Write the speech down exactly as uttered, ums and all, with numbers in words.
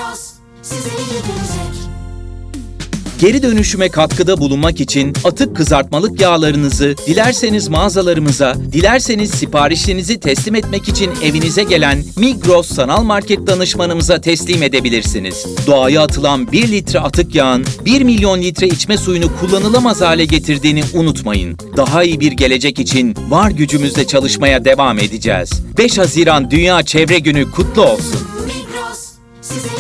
Migros size yedirecek. Geri dönüşüme katkıda bulunmak için atık kızartmalık yağlarınızı dilerseniz mağazalarımıza, dilerseniz siparişinizi teslim etmek için evinize gelen Migros Sanal Market danışmanımıza teslim edebilirsiniz. Doğaya atılan bir litre atık yağın bir milyon litre içme suyunu kullanılamaz hale getirdiğini unutmayın. Daha iyi bir gelecek için var gücümüzle çalışmaya devam edeceğiz. beş Haziran Dünya Çevre Günü kutlu olsun. Migros size